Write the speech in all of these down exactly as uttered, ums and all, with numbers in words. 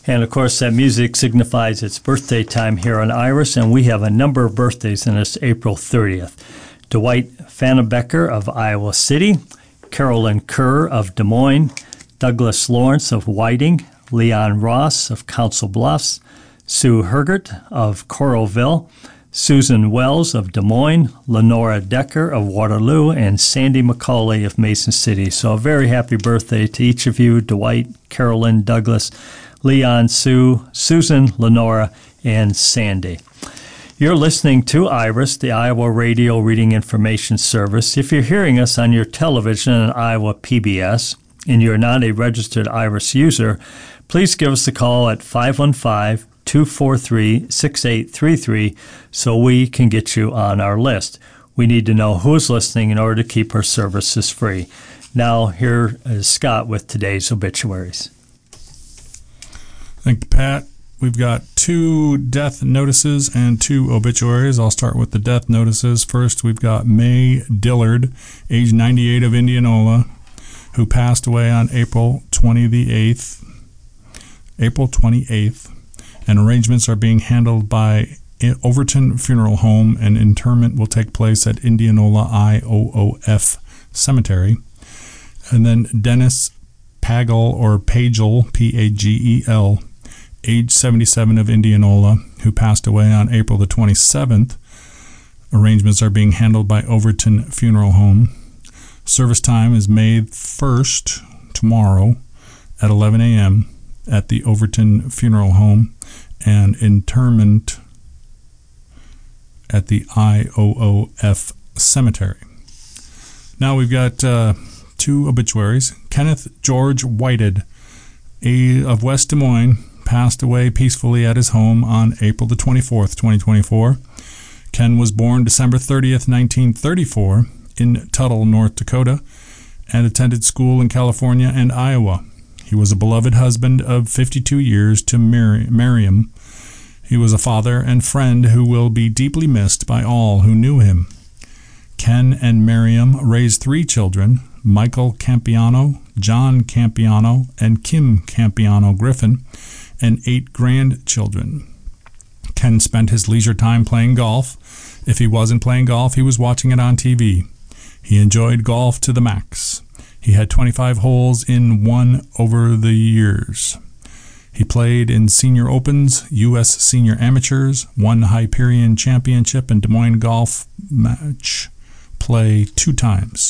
And, of course, that music signifies it's birthday time here on Iris, and we have a number of birthdays in this April thirtieth. Dwight Fannebecker of Iowa City, Carolyn Kerr of Des Moines, Douglas Lawrence of Whiting, Leon Ross of Council Bluffs, Sue Hergert of Coralville, Susan Wells of Des Moines, Lenora Decker of Waterloo, and Sandy McCauley of Mason City. So a very happy birthday to each of you, Dwight, Carolyn, Douglas, Leon, Sue, Susan, Lenora, and Sandy. You're listening to Iris, the Iowa Radio Reading Information Service. If you're hearing us on your television and Iowa P B S, and you're not a registered Iris user, please give us a call at five one five, two four three, six eight three three so we can get you on our list. We need to know who is listening in order to keep our services free. Now, here is Scott with today's obituaries. Thank you, Pat. We've got two death notices and two obituaries. I'll start with the death notices. First, we've got May Dillard, age ninety-eight, of Indianola, who passed away on April twenty-eighth. April twenty-eighth, and arrangements are being handled by Overton Funeral Home, and interment will take place at Indianola I O O F Cemetery. And then Dennis Pagel, or Pagel, P A G E L, age seventy-seven, of Indianola, who passed away on April the twenty-seventh. Arrangements are being handled by Overton Funeral Home. Service time is May first, tomorrow, at eleven a.m. at the Overton Funeral Home, and interment at the I O O F Cemetery. Now we've got uh, two obituaries. Kenneth George Whited, a, of West Des Moines, passed away peacefully at his home on April the twenty-fourth, twenty twenty-four. Ken was born December thirtieth, nineteen thirty-four, in Tuttle, North Dakota, and attended school in California and Iowa. He was a beloved husband of fifty-two years to Mir- Miriam. He was a father and friend who will be deeply missed by all who knew him. Ken and Miriam raised three children, Michael Campiano, John Campiano, and Kim Campiano Griffin, and eight grandchildren. Ken spent his leisure time playing golf. If he wasn't playing golf, he was watching it on T V. He enjoyed golf to the max. He had twenty-five holes in one over the years. He played in Senior Opens, U S Senior Amateurs, won Hyperion Championship and Des Moines Golf Match Play two times.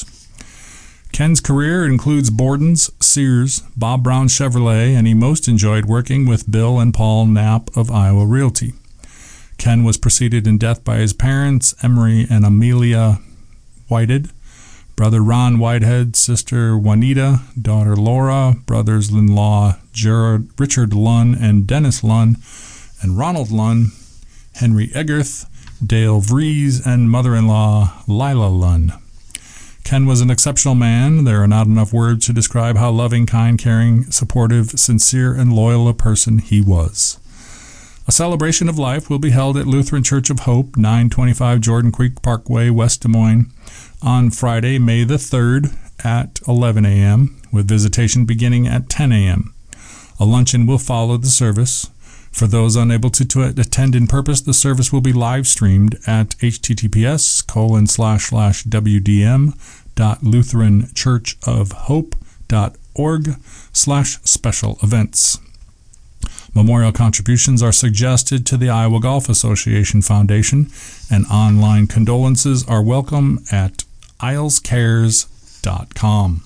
Ken's career includes Borden's, Sears, Bob Brown Chevrolet, and he most enjoyed working with Bill and Paul Knapp of Iowa Realty. Ken was preceded in death by his parents, Emery and Amelia Whited, brother Ron Whitehead, sister Juanita, daughter Laura, brothers-in-law Gerard, Richard Lunn and Dennis Lunn, and Ronald Lunn, Henry Egerth, Dale Vries, and mother-in-law Lila Lunn. Ken was an exceptional man. There are not enough words to describe how loving, kind, caring, supportive, sincere, and loyal a person he was. A celebration of life will be held at Lutheran Church of Hope, nine twenty-five Jordan Creek Parkway, West Des Moines, on Friday, May the third at eleven a.m., with visitation beginning at ten a.m. A luncheon will follow the service. For those unable to, to attend in person, the service will be live streamed at https colon slash slash wdm dot lutheran church of hope dot org slash special events. Memorial contributions are suggested to the Iowa Golf Association Foundation, and online condolences are welcome at isles cares dot com.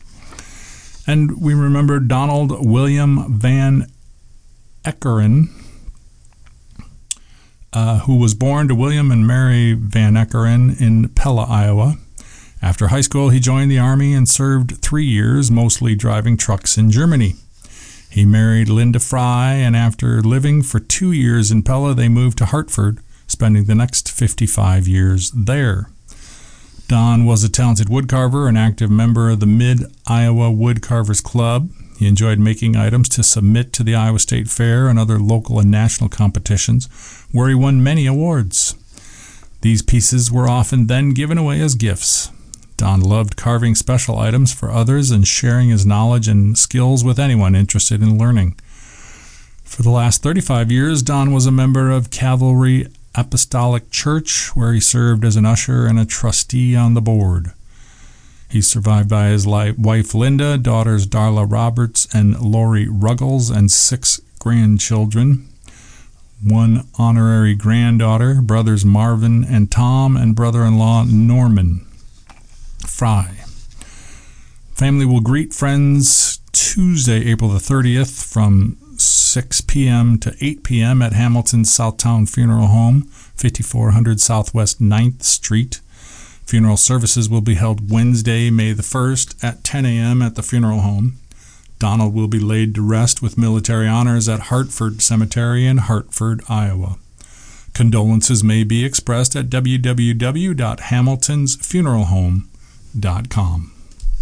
And we remember Donald William Van Eckeren, uh, who was born to William and Mary Van Eckeren in Pella, Iowa. After high school, he joined the Army and served three years, mostly driving trucks in Germany. He married Linda Fry, and after living for two years in Pella, they moved to Hartford, spending the next fifty-five years there. Don was a talented woodcarver, an active member of the Mid-Iowa Woodcarvers Club. He enjoyed making items to submit to the Iowa State Fair and other local and national competitions, where he won many awards. These pieces were often then given away as gifts. Don loved carving special items for others and sharing his knowledge and skills with anyone interested in learning. For the last thirty-five years, Don was a member of Calvary Apostolic Church, where he served as an usher and a trustee on the board. He's survived by his wife Linda, daughters Darla Roberts and Lori Ruggles, and six grandchildren. One honorary granddaughter, brothers Marvin and Tom, and brother-in-law Norman Fry. Family will greet friends Tuesday, April the thirtieth from six p.m. to eight p.m. at Hamilton's Southtown Funeral Home, fifty-four hundred Southwest ninth Street. Funeral services will be held Wednesday, May the first at ten a.m. at the funeral home. Donald will be laid to rest with military honors at Hartford Cemetery in Hartford, Iowa. Condolences may be expressed at w w w dot hamiltons funeral home dot com.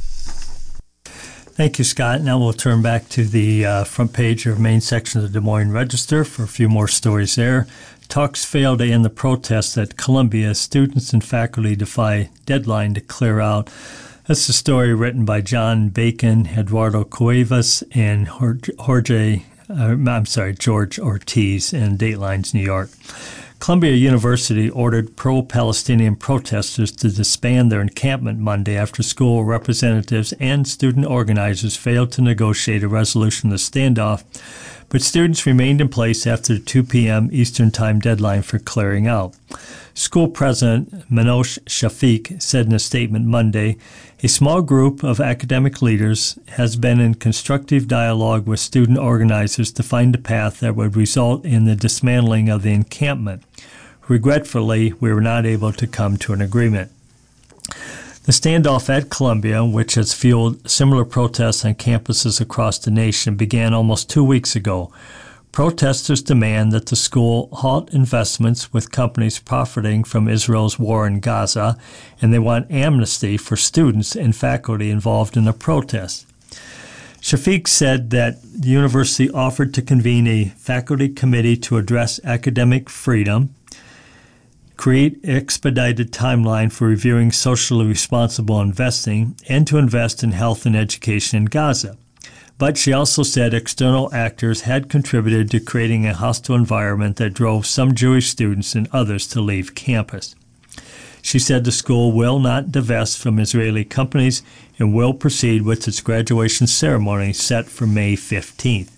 Thank you, Scott. Now we'll turn back to the uh, front page of main section of the Des Moines Register for a few more stories there. Talks fail to end the protests at Columbia. Students and faculty defy deadline to clear out. That's a story written by John Bacon, Eduardo Cuevas, and Jorge, uh, I'm sorry, George Ortiz in Datelines, New York. Columbia University ordered pro-Palestinian protesters to disband their encampment Monday after school representatives and student organizers failed to negotiate a resolution of the standoff, but students remained in place after the two p.m. Eastern Time deadline for clearing out. School President Manosh Shafiq said in a statement Monday, "A small group of academic leaders has been in constructive dialogue with student organizers to find a path that would result in the dismantling of the encampment. Regretfully, we were not able to come to an agreement." The standoff at Columbia, which has fueled similar protests on campuses across the nation, began almost two weeks ago. Protesters demand that the school halt investments with companies profiting from Israel's war in Gaza, and they want amnesty for students and faculty involved in the protests. Shafiq said that the university offered to convene a faculty committee to address academic freedom, create an expedited timeline for reviewing socially responsible investing, and to invest in health and education in Gaza. But she also said external actors had contributed to creating a hostile environment that drove some Jewish students and others to leave campus. She said the school will not divest from Israeli companies and will proceed with its graduation ceremony set for May fifteenth.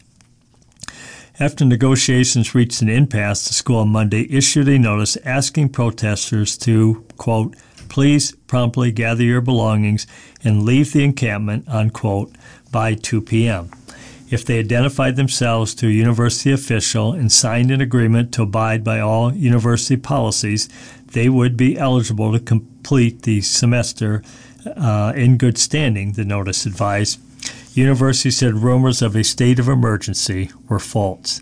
After negotiations reached an impasse, the school on Monday issued a notice asking protesters to, quote, "please promptly gather your belongings and leave the encampment," unquote, by two p.m. If they identified themselves to a university official and signed an agreement to abide by all university policies, they would be eligible to complete the semester uh, in good standing, the notice advised. University said rumors of a state of emergency were false.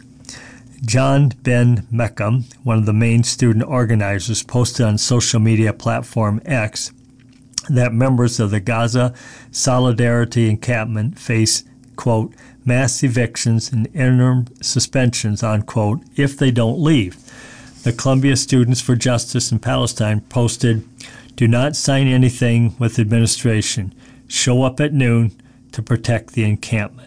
John Ben Meckham, one of the main student organizers, posted on social media platform X that members of the Gaza Solidarity Encampment face, quote, "mass evictions and interim suspensions," unquote, if they don't leave. The Columbia Students for Justice in Palestine posted, "Do not sign anything with administration. Show up at noon to protect the encampment.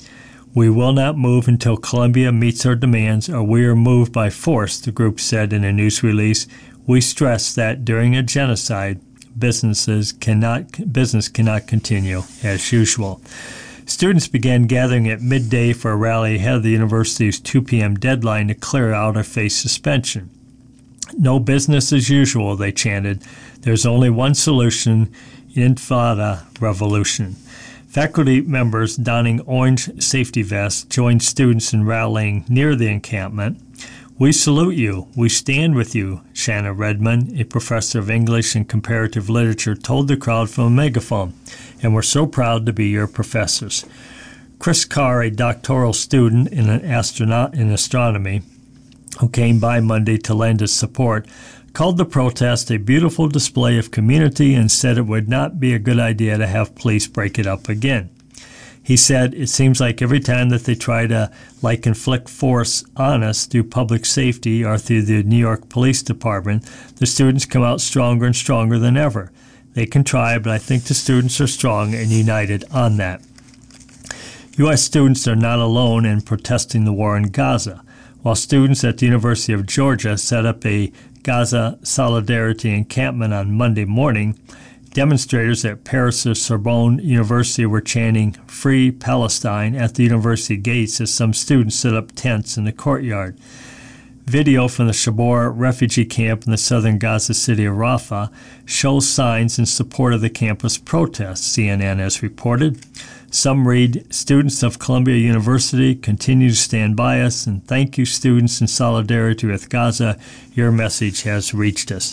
We will not move until Columbia meets our demands, or we are moved by force," the group said in a news release. "We stress that during a genocide, businesses cannot business cannot continue as usual." Students began gathering at midday for a rally ahead of the university's two p.m. deadline to clear out or face suspension. "No business as usual," they chanted. "There's only one solution, Intifada revolution." Faculty members donning orange safety vests joined students in rallying near the encampment. "We salute you. We stand with you," Shanna Redmond, a professor of English and comparative literature, told the crowd from a megaphone, "and we're so proud to be your professors." Chris Carr, a doctoral student in, an astronaut in astronomy, who came by Monday to lend his support, called the protest a beautiful display of community and said it would not be a good idea to have police break it up again. He said, "It seems like every time that they try to like inflict force on us through public safety or through the New York Police Department, the students come out stronger and stronger than ever. They can try, but I think the students are strong and united on that." U S students are not alone in protesting the war in Gaza. While students at the University of Georgia set up a Gaza Solidarity encampment on Monday morning, demonstrators at Paris' Sorbonne University were chanting "Free Palestine" at the university gates as some students set up tents in the courtyard. Video from the Shabor refugee camp in the southern Gaza city of Rafah shows signs in support of the campus protests, C N N has reported. Some read, "Students of Columbia University continue to stand by us, and thank you, students in solidarity with Gaza. Your message has reached us."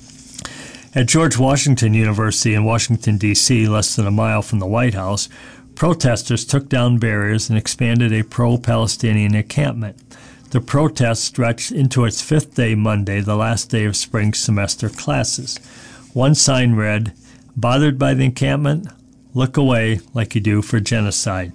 At George Washington University in Washington, D C, less than a mile from the White House, protesters took down barriers and expanded a pro-Palestinian encampment. The protest stretched into its fifth day Monday, the last day of spring semester classes. One sign read, "Bothered by the encampment? Look away like you do for genocide."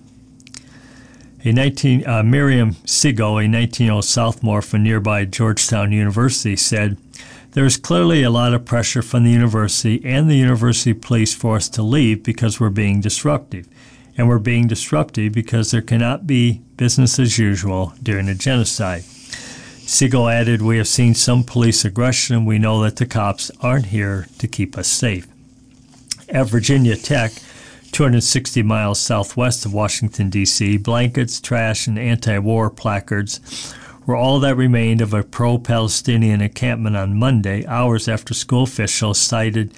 A nineteen, uh, Miriam Sigo, a nineteen-year-old sophomore from nearby Georgetown University, said, "There is clearly a lot of pressure from the university and the university police for us to leave because we're being disruptive. And we're being disruptive because there cannot be business as usual during a genocide." Sigo added, "We have seen some police aggression, and we know that the cops aren't here to keep us safe." At Virginia Tech, two hundred sixty miles southwest of Washington, D C, blankets, trash, and anti-war placards were all that remained of a pro-Palestinian encampment on Monday, hours after school officials cited,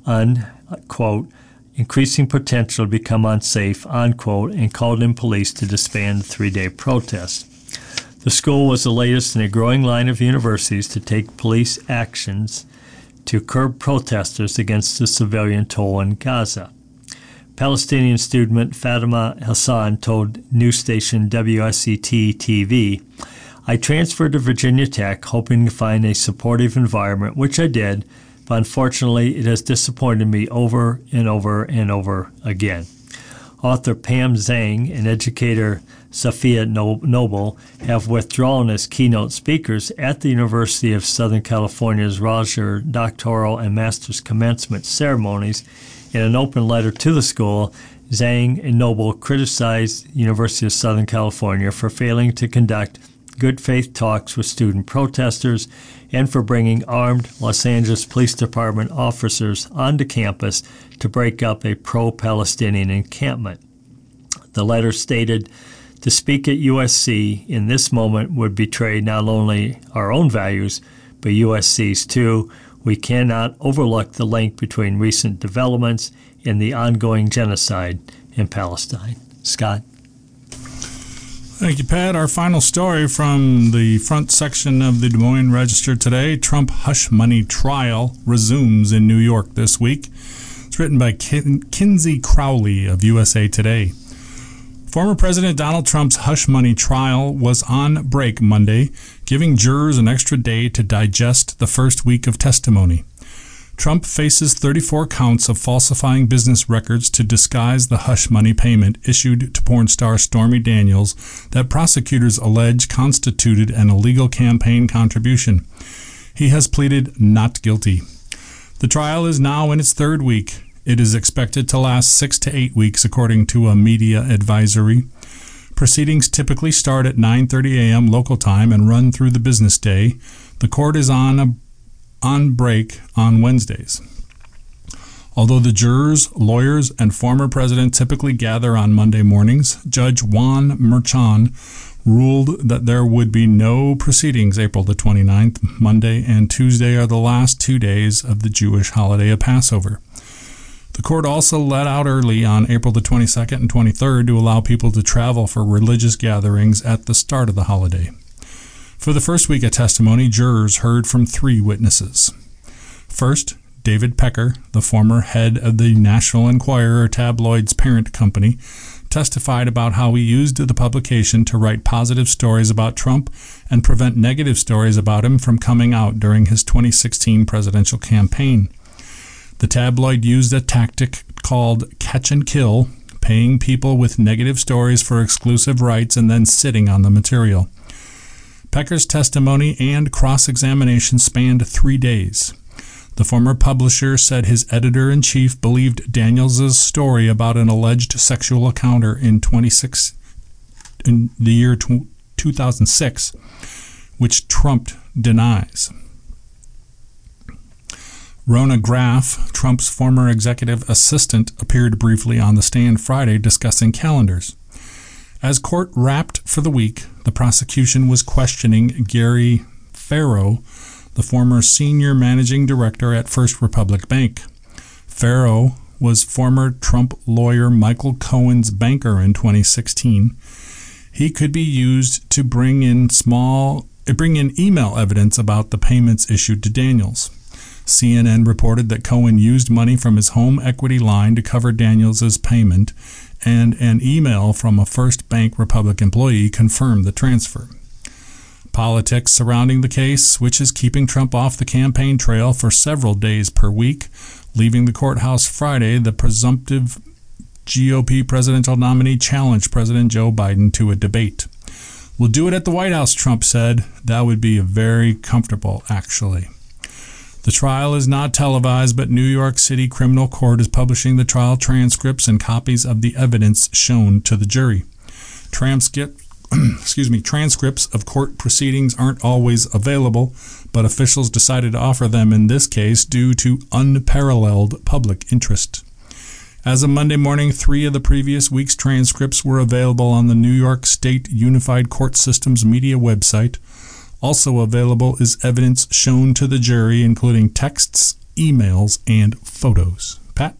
unquote, increasing potential to become unsafe, unquote, and called in police to disband the three-day protest. The school was the latest in a growing line of universities to take police actions to curb protesters against the civilian toll in Gaza. Palestinian student Fatima Hassan told news station W S E T T V, "I transferred to Virginia Tech hoping to find a supportive environment, which I did, but unfortunately it has disappointed me over and over and over again." Author Pam Zhang and educator Sophia Noble have withdrawn as keynote speakers at the University of Southern California's Roger doctoral and master's commencement ceremonies. In an open letter to the school, Zhang and Noble criticized the University of Southern California for failing to conduct good faith talks with student protesters and for bringing armed Los Angeles Police Department officers onto campus to break up a pro-Palestinian encampment. The letter stated, "To speak at U S C in this moment would betray not only our own values, but U S C's too. We cannot overlook the link between recent developments and the ongoing genocide in Palestine." Scott? Thank you, Pat. Our final story from the front section of the Des Moines Register today, Trump hush money trial resumes in New York this week. It's written by Kin- Kinsey Crowley of U S A Today. Former President Donald Trump's hush money trial was on break Monday, giving jurors an extra day to digest the first week of testimony. Trump faces thirty-four counts of falsifying business records to disguise the hush money payment issued to porn star Stormy Daniels that prosecutors allege constituted an illegal campaign contribution. He has pleaded not guilty. The trial is now in its third week. It is expected to last six to eight weeks, according to a media advisory. Proceedings typically start at nine thirty a.m. local time and run through the business day. The court is on a, on break on Wednesdays. Although the jurors, lawyers, and former president typically gather on Monday mornings, Judge Juan Merchan ruled that there would be no proceedings April the twenty-ninth. Monday and Tuesday are the last two days of the Jewish holiday of Passover. The court also let out early on April the twenty-second and twenty-third to allow people to travel for religious gatherings at the start of the holiday. For the first week of testimony, jurors heard from three witnesses. First, David Pecker, the former head of the National Enquirer tabloid's parent company, testified about how he used the publication to write positive stories about Trump and prevent negative stories about him from coming out during his twenty sixteen presidential campaign. The tabloid used a tactic called catch and kill, paying people with negative stories for exclusive rights and then sitting on the material. Pecker's testimony and cross-examination spanned three days. The former publisher said his editor-in-chief believed Daniels' story about an alleged sexual encounter in twenty-six in the year two thousand six, which Trump denies. Rona Graff, Trump's former executive assistant, appeared briefly on the stand Friday discussing calendars. As court wrapped for the week, the prosecution was questioning Gary Farrow, the former senior managing director at First Republic Bank. Farrow was former Trump lawyer Michael Cohen's banker in twenty sixteen. He could be used to bring in small, bring in email evidence about the payments issued to Daniels. C N N reported that Cohen used money from his home equity line to cover Daniels' payment, and an email from a First Bank Republic employee confirmed the transfer. Politics surrounding the case, which is keeping Trump off the campaign trail for several days per week. Leaving the courthouse Friday, the presumptive G O P presidential nominee challenged President Joe Biden to a debate. "We'll do it at the White House," Trump said. "That would be very comfortable, actually." The trial is not televised, but New York City Criminal Court is publishing the trial transcripts and copies of the evidence shown to the jury. Transcript, excuse me, transcripts of court proceedings aren't always available, but officials decided to offer them in this case due to unparalleled public interest. As of Monday morning, three of the previous week's transcripts were available on the New York State Unified Court System's media website. Also available is evidence shown to the jury, including texts, emails, and photos. Pat?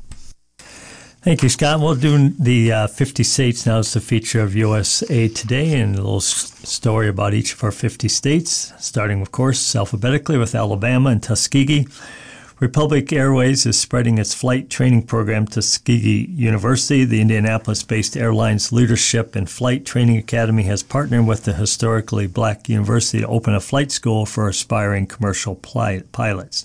Thank you, Scott. We'll do the uh, fifty states now. It's the feature of U S A Today, and a little s- story about each of our fifty states, starting, of course, alphabetically with Alabama and Tuskegee. Republic Airways is spreading its flight training program to Tuskegee University. The Indianapolis-based airline's Leadership and Flight Training Academy has partnered with the historically black university to open a flight school for aspiring commercial pli- pilots.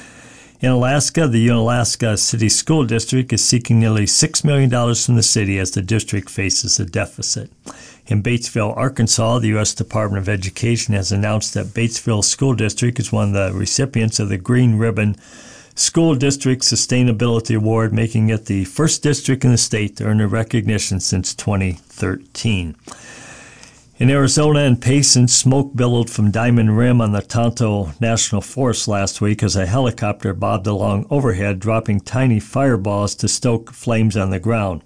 In Alaska, the Unalaska City School District is seeking nearly six million dollars from the city as the district faces a deficit. In Batesville, Arkansas, the U S Department of Education has announced that Batesville School District is one of the recipients of the Green Ribbon School District Sustainability Award, making it the first district in the state to earn the recognition since twenty thirteen. In Arizona and Payson, smoke billowed from Diamond Rim on the Tonto National Forest last week as a helicopter bobbed along overhead, dropping tiny fireballs to stoke flames on the ground.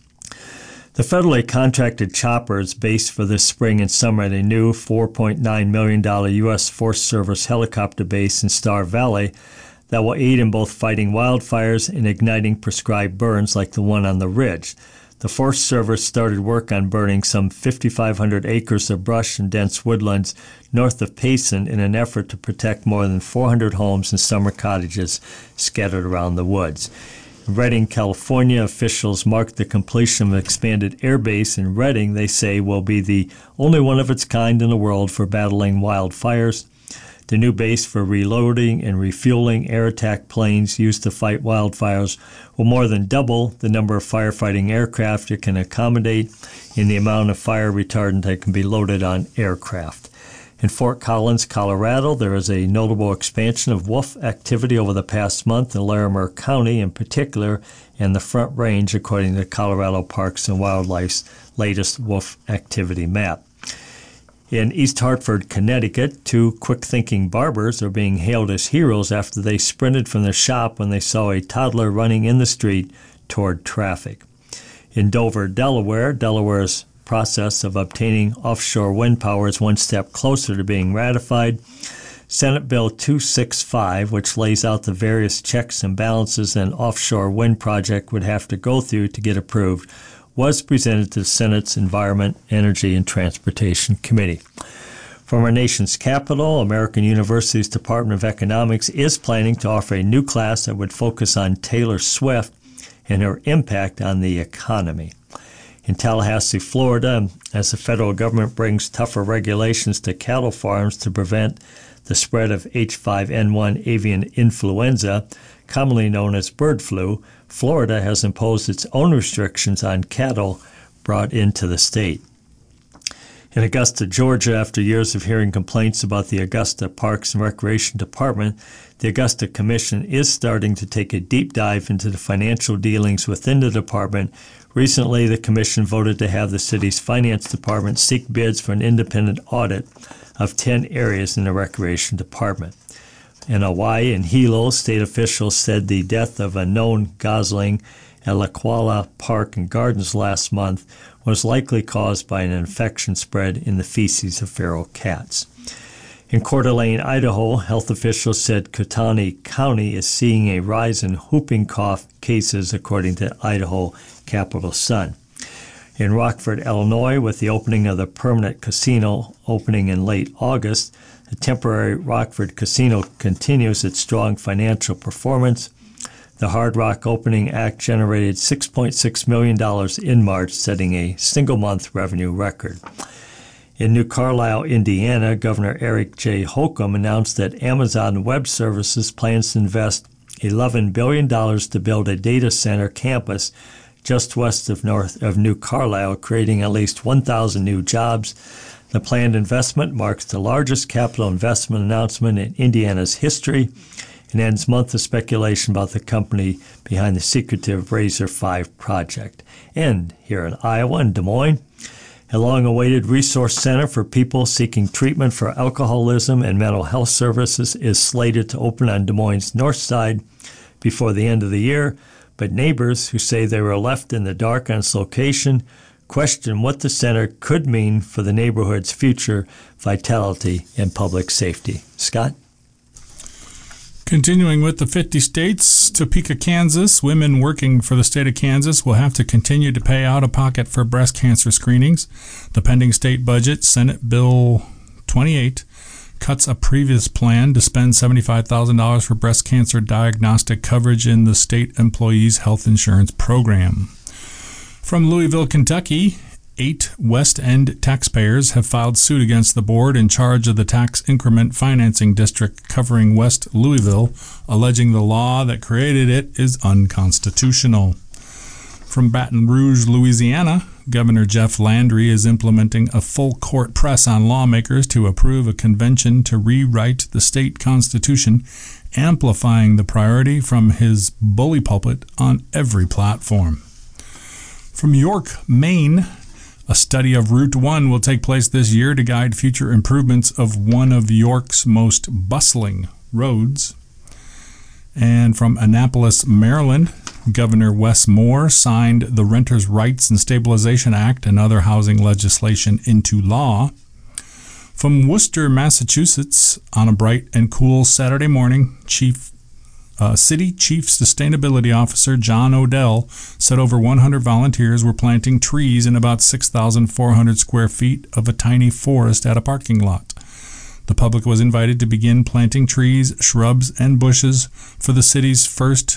The federally contracted chopper is based for this spring and summer at a new four point nine million dollars U S Forest Service helicopter base in Star Valley that will aid in both fighting wildfires and igniting prescribed burns like the one on the ridge. The Forest Service started work on burning some fifty-five hundred acres of brush and dense woodlands north of Payson in an effort to protect more than four hundred homes and summer cottages scattered around the woods. In Redding, California, officials marked the completion of an expanded air base in Redding they say will be the only one of its kind in the world for battling wildfires. The new base for reloading and refueling air attack planes used to fight wildfires will more than double the number of firefighting aircraft it can accommodate in the amount of fire retardant that can be loaded on aircraft. In Fort Collins, Colorado, there is a notable expansion of wolf activity over the past month in Larimer County in particular, and the Front Range, according to Colorado Parks and Wildlife's latest wolf activity map. In East Hartford, Connecticut, two quick-thinking barbers are being hailed as heroes after they sprinted from their shop when they saw a toddler running in the street toward traffic. In Dover, Delaware, Delaware's process of obtaining offshore wind power is one step closer to being ratified. Senate Bill two sixty-five, which lays out the various checks and balances an offshore wind project would have to go through to get approved, was presented to the Senate's Environment, Energy, and Transportation Committee. From our nation's capital, American University's Department of Economics is planning to offer a new class that would focus on Taylor Swift and her impact on the economy. In Tallahassee, Florida, as the federal government brings tougher regulations to cattle farms to prevent the spread of H five N one avian influenza, commonly known as bird flu, Florida has imposed its own restrictions on cattle brought into the state. In Augusta, Georgia, after years of hearing complaints about the Augusta Parks and Recreation Department, the Augusta Commission is starting to take a deep dive into the financial dealings within the department. Recently, the Commission voted to have the city's finance department seek bids for an independent audit of ten areas in the Recreation Department. In Hawaii and Hilo, state officials said the death of a known gosling at La Kuala Park and Gardens last month was likely caused by an infection spread in the feces of feral cats. In Coeur d'Alene, Idaho, health officials said Kootenai County is seeing a rise in whooping cough cases, according to Idaho Capital Sun. In Rockford, Illinois, with the opening of the permanent casino opening in late August, the temporary Rockford Casino continues its strong financial performance. The Hard Rock Opening Act generated six point six million dollars in March, setting a single-month revenue record. In New Carlisle, Indiana, Governor Eric J. Holcomb announced that Amazon Web Services plans to invest eleven billion dollars to build a data center campus just west of north of New Carlisle, creating at least one thousand new jobs. The planned investment marks the largest capital investment announcement in Indiana's history and ends month of speculation about the company behind the secretive Razor five project. And here in Iowa, in Des Moines, a long-awaited resource center for people seeking treatment for alcoholism and mental health services is slated to open on Des Moines' north side before the end of the year, but neighbors who say they were left in the dark on its location question what the center could mean for the neighborhood's future vitality and public safety. Scott? Continuing with the fifty states, Topeka, Kansas, women working for the state of Kansas will have to continue to pay out of pocket for breast cancer screenings. The pending state budget, Senate Bill twenty-eight, cuts a previous plan to spend seventy-five thousand dollars for breast cancer diagnostic coverage in the state employees' health insurance program. From Louisville, Kentucky, eight West End taxpayers have filed suit against the board in charge of the tax increment financing district covering West Louisville, alleging the law that created it is unconstitutional. From Baton Rouge, Louisiana, Governor Jeff Landry is implementing a full court press on lawmakers to approve a convention to rewrite the state constitution, amplifying the priority from his bully pulpit on every platform. From York, Maine, a study of Route one will take place this year to guide future improvements of one of York's most bustling roads. And from Annapolis, Maryland, Governor Wes Moore signed the Renters' Rights and Stabilization Act and other housing legislation into law. From Worcester, Massachusetts, on a bright and cool Saturday morning, Chief Uh, City Chief Sustainability Officer John Odell said over one hundred volunteers were planting trees in about six thousand four hundred square feet of a tiny forest at a parking lot. The public was invited to begin planting trees, shrubs, and bushes for the city's first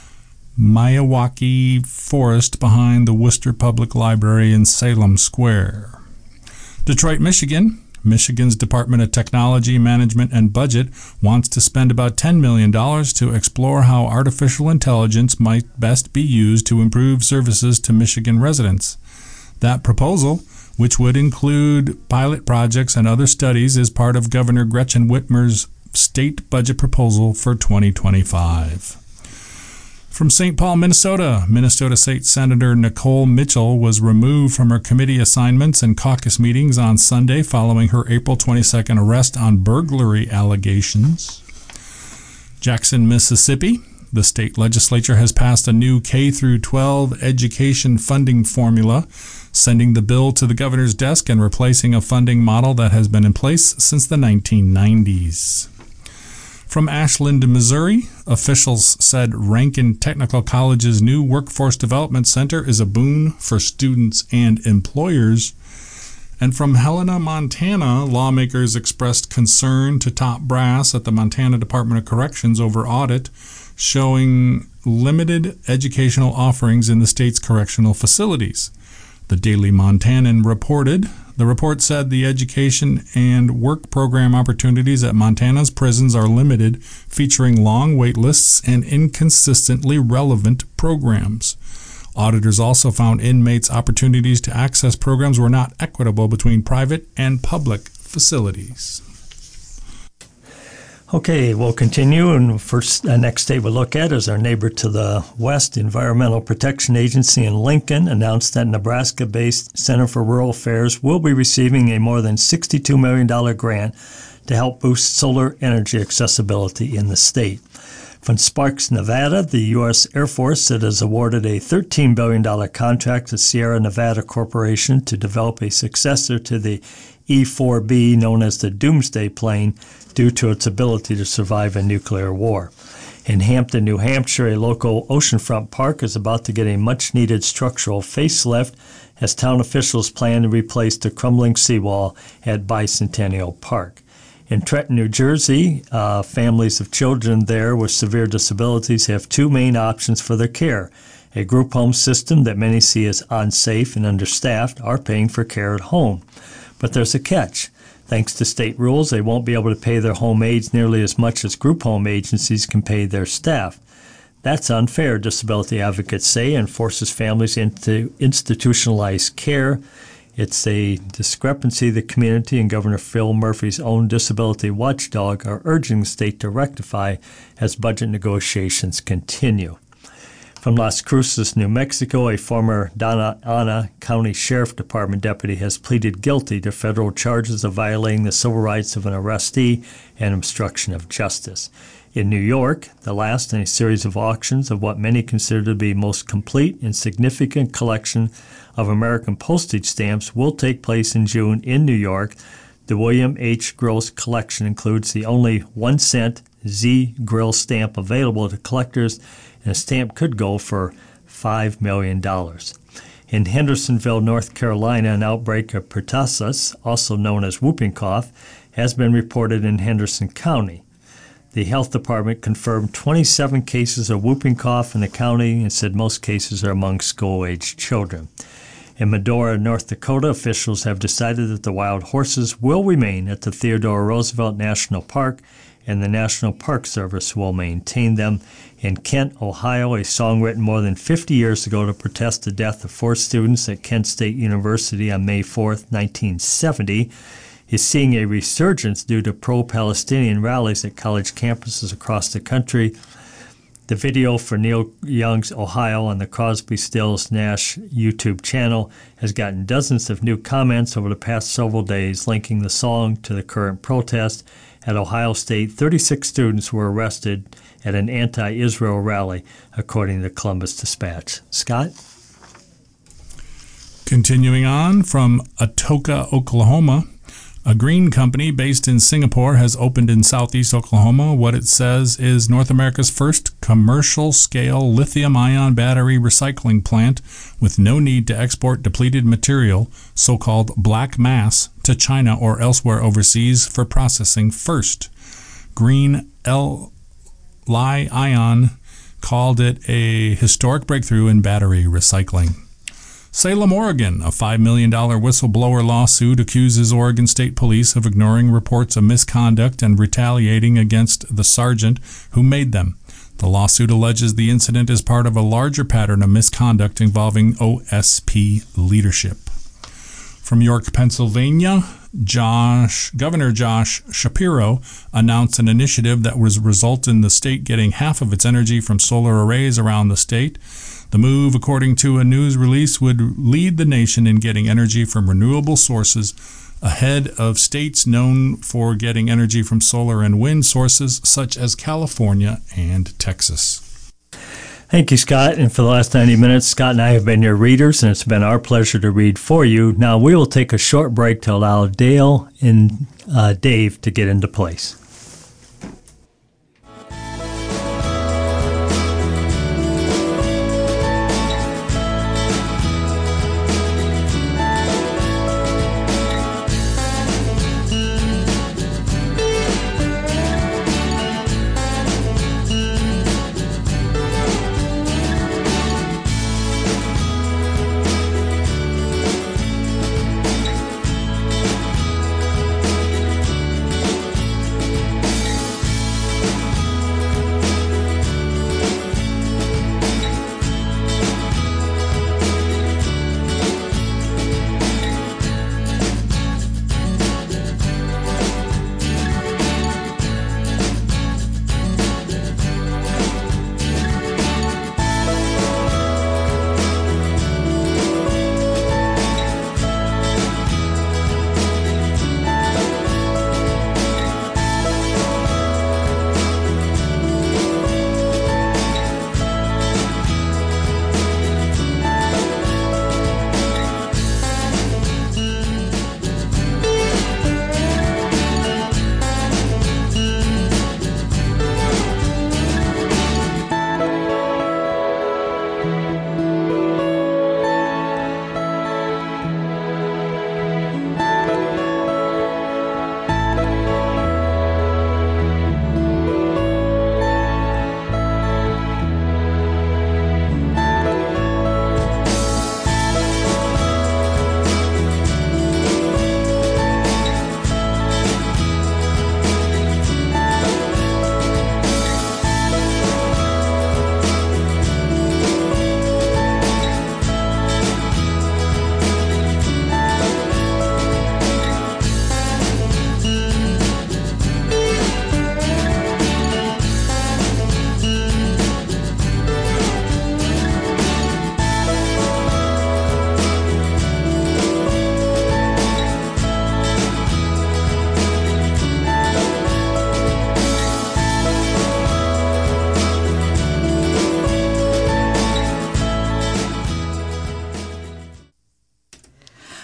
Miyawaki Forest behind the Worcester Public Library in Salem Square. Detroit, Michigan. Michigan's Department of Technology, Management, and Budget wants to spend about ten million dollars to explore how artificial intelligence might best be used to improve services to Michigan residents. That proposal, which would include pilot projects and other studies, is part of Governor Gretchen Whitmer's state budget proposal for twenty twenty-five. From Saint Paul, Minnesota, Minnesota State Senator Nicole Mitchell was removed from her committee assignments and caucus meetings on Sunday following her April twenty-second arrest on burglary allegations. Jackson, Mississippi, the state legislature has passed a new K through twelve education funding formula, sending the bill to the governor's desk and replacing a funding model that has been in place since the nineteen nineties. From Ashland, Missouri, officials said Rankin Technical College's new Workforce Development Center is a boon for students and employers. And from Helena, Montana, lawmakers expressed concern to top brass at the Montana Department of Corrections over audit showing limited educational offerings in the state's correctional facilities. The Daily Montanan reported. The report said the education and work program opportunities at Montana's prisons are limited, featuring long wait lists and inconsistently relevant programs. Auditors also found inmates' opportunities to access programs were not equitable between private and public facilities. Okay, we'll continue, and first, uh, next state we'll look at is our neighbor to the west. Environmental Protection Agency in Lincoln announced that Nebraska-based Center for Rural Affairs will be receiving a more than sixty-two million dollars grant to help boost solar energy accessibility in the state. From Sparks, Nevada, the U S Air Force it has awarded a thirteen billion dollars contract to Sierra Nevada Corporation to develop a successor to the E four B, known as the Doomsday Plane, due to its ability to survive a nuclear war. In Hampton, New Hampshire, a local oceanfront park is about to get a much-needed structural facelift as town officials plan to replace the crumbling seawall at Bicentennial Park. In Trenton, New Jersey, uh, families of children there with severe disabilities have two main options for their care. A group home system that many see as unsafe and understaffed are paying for care at home. But there's a catch. Thanks to state rules, they won't be able to pay their home aides nearly as much as group home agencies can pay their staff. That's unfair, disability advocates say, and forces families into institutionalized care. It's a discrepancy the community and Governor Phil Murphy's own disability watchdog are urging the state to rectify as budget negotiations continue. From Las Cruces, New Mexico, a former Donna Ana County Sheriff Department deputy has pleaded guilty to federal charges of violating the civil rights of an arrestee and obstruction of justice. In New York, the last in a series of auctions of what many consider to be most complete and significant collection of American postage stamps will take place in June in New York. The William H. Gross collection includes the only one cent Z Grill stamp available to collectors, and a stamp could go for five million dollars. In Hendersonville, North Carolina, an outbreak of pertussis, also known as whooping cough, has been reported in Henderson County. The health department confirmed twenty-seven cases of whooping cough in the county and said most cases are among school-aged children. In Medora, North Dakota, officials have decided that the wild horses will remain at the Theodore Roosevelt National Park, and the National Park Service will maintain them. In Kent, Ohio, a song written more than fifty years ago to protest the death of four students at Kent State University on May fourth, nineteen seventy, is seeing a resurgence due to pro-Palestinian rallies at college campuses across the country. The video for Neil Young's Ohio on the Crosby, Stills, Nash YouTube channel has gotten dozens of new comments over the past several days linking the song to the current protest. At Ohio State, thirty-six students were arrested at an anti-Israel rally, according to the Columbus Dispatch. Scott? Continuing on from Atoka, Oklahoma, a green company based in Singapore has opened in southeast Oklahoma what it says is North America's first commercial-scale lithium-ion battery recycling plant with no need to export depleted material, so-called black mass, to China or elsewhere overseas for processing first. Green Li-Ion called it a historic breakthrough in battery recycling. Salem, Oregon, a five million dollars whistleblower lawsuit accuses Oregon State Police of ignoring reports of misconduct and retaliating against the sergeant who made them. The lawsuit alleges the incident is part of a larger pattern of misconduct involving O S P leadership. From York, Pennsylvania, Josh, Governor Josh Shapiro announced an initiative that would result in the state getting half of its energy from solar arrays around the state. The move, according to a news release, would lead the nation in getting energy from renewable sources ahead of states known for getting energy from solar and wind sources such as California and Texas. Thank you, Scott. And for the last ninety minutes, Scott and I have been your readers, and it's been our pleasure to read for you. Now, we will take a short break to allow Dale and uh, Dave to get into place.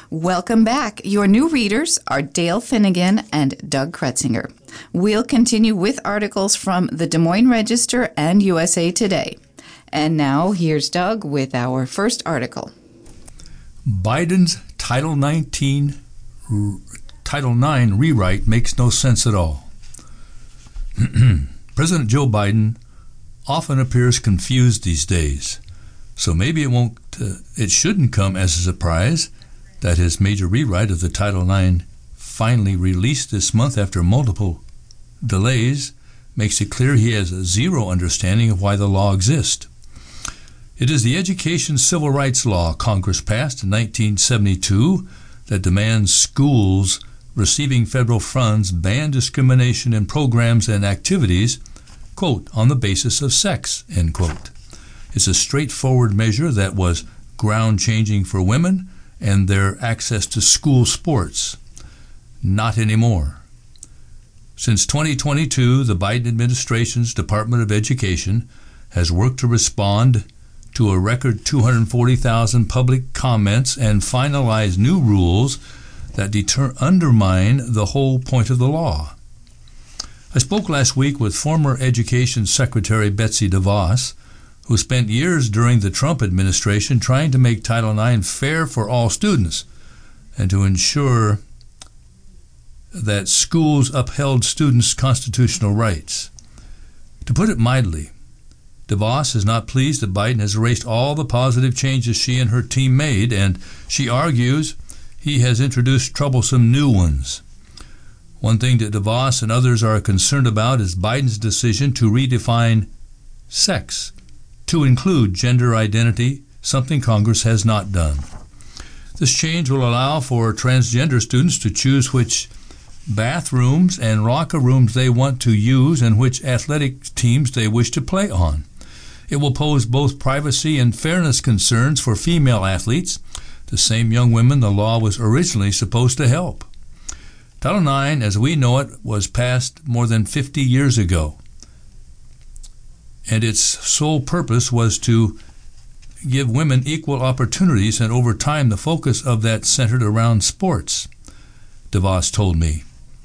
Welcome back. Your new readers are Dale Finnegan and Doug Kretzinger. We'll continue with articles from the Des Moines Register and U S A Today. And now here's Doug with our first article. Biden's Title nineteen, Title nine rewrite makes no sense at all. President Joe Biden often appears confused these days, so maybe it won't. Uh, it shouldn't come as a surprise that his major rewrite of the Title nine, finally released this month after multiple delays, makes it clear he has zero understanding of why the law exists. It is the Education Civil Rights Law Congress passed in nineteen seventy-two that demands schools receiving federal funds ban discrimination in programs and activities, quote, on the basis of sex, end quote. It's a straightforward measure that was ground-changing for women and their access to school sports. Not anymore. Since twenty twenty-two, the Biden administration's Department of Education has worked to respond to a record two hundred forty thousand public comments and finalize new rules that deter- undermine the whole point of the law. I spoke last week with former Education Secretary Betsy DeVos, who spent years during the Trump administration trying to make Title nine fair for all students and to ensure that schools upheld students' constitutional rights. To put it mildly, DeVos is not pleased that Biden has erased all the positive changes she and her team made, and she argues he has introduced troublesome new ones. One thing that DeVos and others are concerned about is Biden's decision to redefine sex to include gender identity, something Congress has not done. This change will allow for transgender students to choose which bathrooms and locker rooms they want to use and which athletic teams they wish to play on. It will pose both privacy and fairness concerns for female athletes, the same young women the law was originally supposed to help. Title nine, as we know it, was passed more than fifty years ago, and its sole purpose was to give women equal opportunities, and over time the focus of that centered around sports, DeVos told me.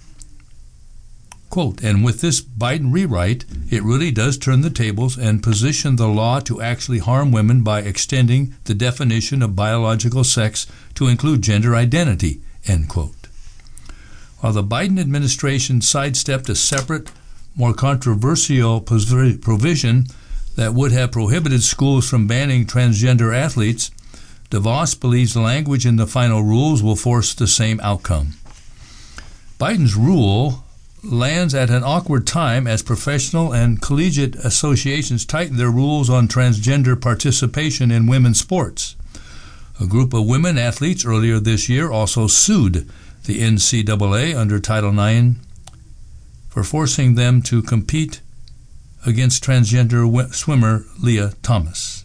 Quote, and with this Biden rewrite, it really does turn the tables and position the law to actually harm women by extending the definition of biological sex to include gender identity, end quote. While the Biden administration sidestepped a separate, more controversial provision that would have prohibited schools from banning transgender athletes, DeVos believes the language in the final rules will force the same outcome. Biden's rule lands at an awkward time as professional and collegiate associations tighten their rules on transgender participation in women's sports. A group of women athletes earlier this year also sued the N C double A under Title nine for forcing them to compete against transgender swimmer Leah Thomas.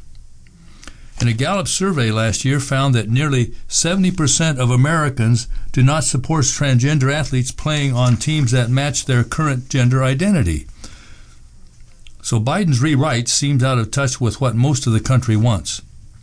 And a Gallup survey last year found that nearly seventy percent of Americans do not support transgender athletes playing on teams that match their current gender identity. So Biden's rewrite seems out of touch with what most of the country wants.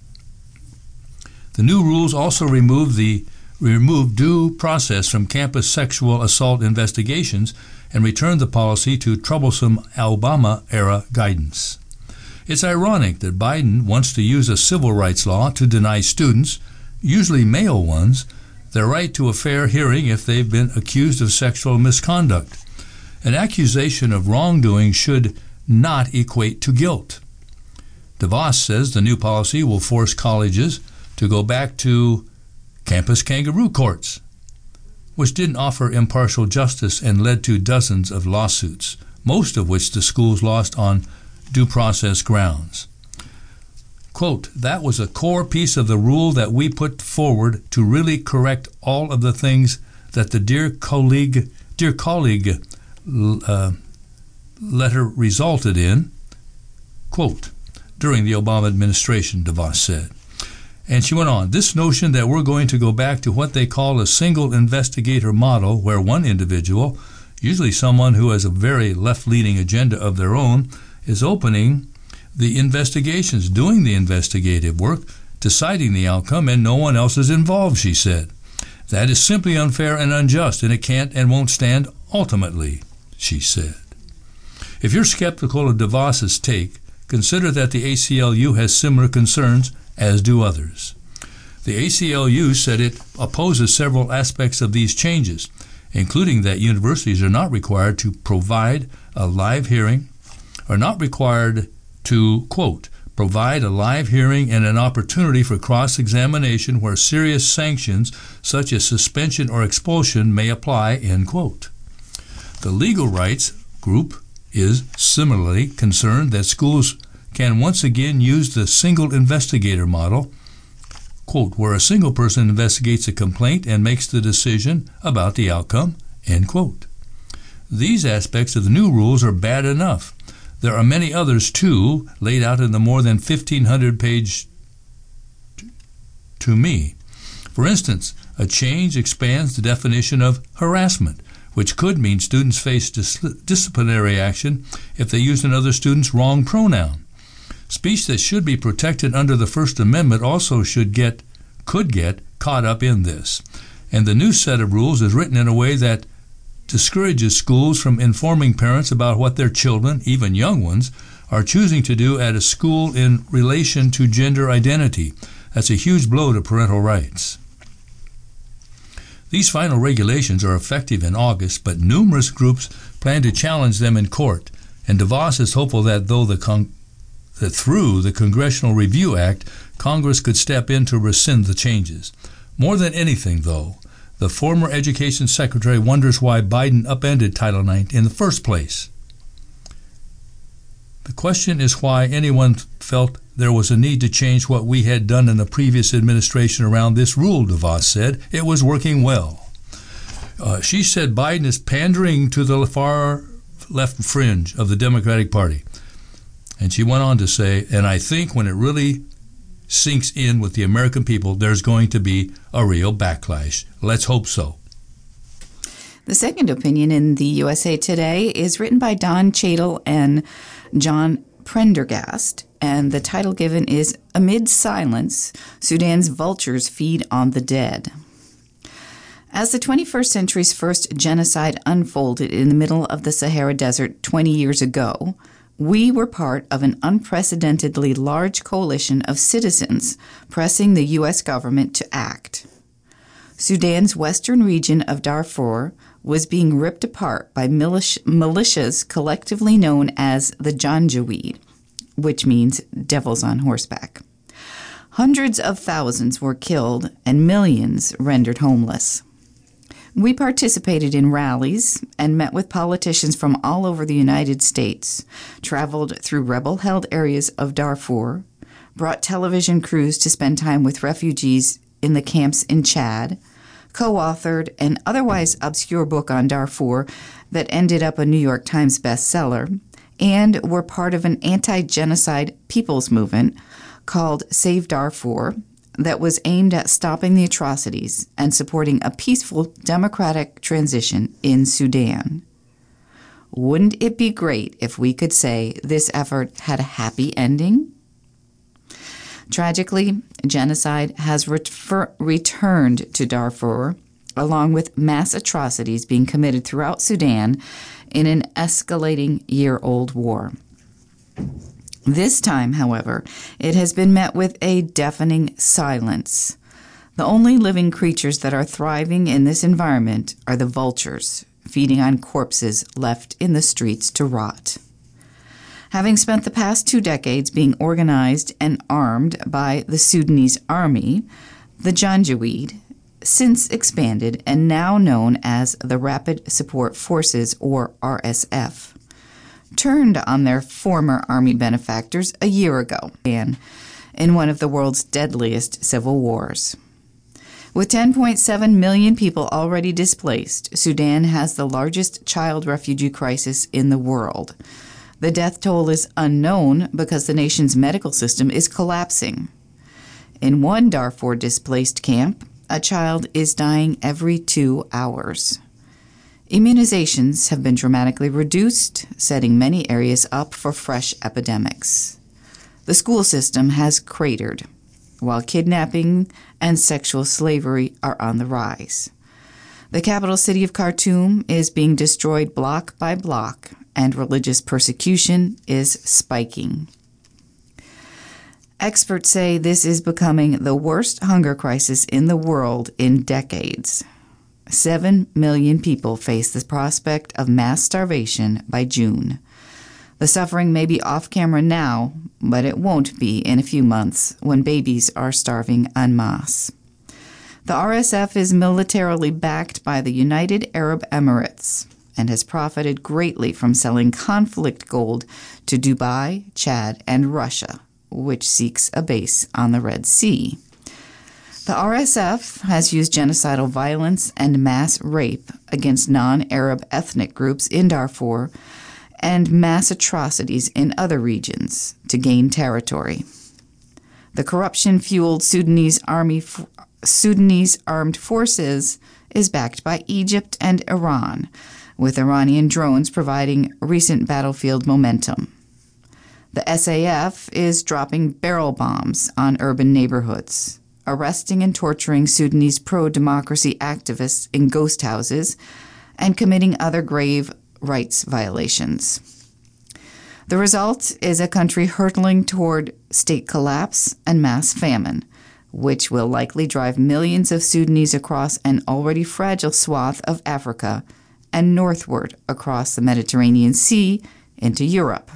The new rules also remove the remove due process from campus sexual assault investigations and return the policy to troublesome Obama-era guidance. It's ironic that Biden wants to use a civil rights law to deny students, usually male ones, their right to a fair hearing if they've been accused of sexual misconduct. An accusation of wrongdoing should not equate to guilt. DeVos says the new policy will force colleges to go back to campus kangaroo courts, which didn't offer impartial justice and led to dozens of lawsuits, most of which the schools lost on due process grounds. Quote, that was a core piece of the rule that we put forward to really correct all of the things that the dear colleague, dear colleague uh, letter resulted in, quote, during the Obama administration, DeVos said. And she went on, this notion that we're going to go back to what they call a single investigator model, where one individual, usually someone who has a very left-leaning agenda of their own, is opening the investigations, doing the investigative work, deciding the outcome, and no one else is involved, she said. That is simply unfair and unjust, and it can't and won't stand ultimately, she said. If you're skeptical of DeVos's take, consider that the A C L U has similar concerns, as do others. The A C L U said it opposes several aspects of these changes, including that universities are not required to provide a live hearing, are not required to, quote, provide a live hearing and an opportunity for cross-examination where serious sanctions such as suspension or expulsion may apply, end quote. The legal rights group is similarly concerned that schools can once again use the single investigator model, quote, where a single person investigates a complaint and makes the decision about the outcome, end quote. These aspects of the new rules are bad enough. There are many others, too, laid out in the more than fifteen hundred page to me. For instance, a change expands the definition of harassment, which could mean students face dis- disciplinary action if they use another student's wrong pronoun. Speech that should be protected under the First Amendment also should get, could get, caught up in this. And the new set of rules is written in a way that discourages schools from informing parents about what their children, even young ones, are choosing to do at a school in relation to gender identity. That's a huge blow to parental rights. These final regulations are effective in August, but numerous groups plan to challenge them in court, and DeVos is hopeful that though the con- that through the Congressional Review Act, Congress could step in to rescind the changes. More than anything, though, the former Education Secretary wonders why Biden upended Title nine in the first place. The question is why anyone felt there was a need to change what we had done in the previous administration around this rule, DeVos said. It was working well. Uh, she said Biden is pandering to the far left fringe of the Democratic Party. And she went on to say, and I think when it really sinks in with the American people, there's going to be a real backlash. Let's hope so. The second opinion in the U S A Today is written by Don Cheadle and John Prendergast, and the title given is Amid Silence, Sudan's Vultures Feed on the Dead. As the twenty-first century's first genocide unfolded in the middle of the Sahara Desert twenty years ago, we were part of an unprecedentedly large coalition of citizens pressing the U S government to act. Sudan's western region of Darfur was being ripped apart by militia, militias collectively known as the Janjaweed, which means devils on horseback. Hundreds of thousands were killed and millions rendered homeless. We participated in rallies and met with politicians from all over the United States, traveled through rebel-held areas of Darfur, brought television crews to spend time with refugees in the camps in Chad, co-authored an otherwise obscure book on Darfur that ended up a New York Times bestseller, and were part of an anti-genocide people's movement called Save Darfur, that was aimed at stopping the atrocities and supporting a peaceful democratic transition in Sudan. Wouldn't it be great if we could say this effort had a happy ending? Tragically, genocide has refer- returned to Darfur, along with mass atrocities being committed throughout Sudan in an escalating year-old war. This time, however, it has been met with a deafening silence. The only living creatures that are thriving in this environment are the vultures, feeding on corpses left in the streets to rot. Having spent the past two decades being organized and armed by the Sudanese army, the Janjaweed, since expanded and now known as the Rapid Support Forces, or R S F, turned on their former army benefactors a year ago in one of the world's deadliest civil wars. With ten point seven million people already displaced, Sudan has the largest child refugee crisis in the world. The death toll is unknown because the nation's medical system is collapsing. In one Darfur displaced camp, a child is dying every two hours. Immunizations have been dramatically reduced, setting many areas up for fresh epidemics. The school system has cratered. while kidnapping and sexual slavery are on the rise. The capital city of Khartoum is being destroyed block by block, and religious persecution is spiking. Experts say this is becoming the worst hunger crisis in the world in decades. Seven million people face the prospect of mass starvation by June. The suffering may be off camera now, but it won't be in a few months when babies are starving en masse. The R S F is militarily backed by the United Arab Emirates and has profited greatly from selling conflict gold to Dubai, Chad, and Russia, which seeks a base on the Red Sea. The R S F has used genocidal violence and mass rape against non-Arab ethnic groups in Darfur and mass atrocities in other regions to gain territory. The corruption-fueled Sudanese army, Sudanese armed forces is backed by Egypt and Iran, with Iranian drones providing recent battlefield momentum. The S A F is dropping barrel bombs on urban neighborhoods, arresting and torturing Sudanese pro-democracy activists in ghost houses, and committing other grave rights violations. The result is a country hurtling toward state collapse and mass famine, which will likely drive millions of Sudanese across an already fragile swath of Africa and northward across the Mediterranean Sea into Europe.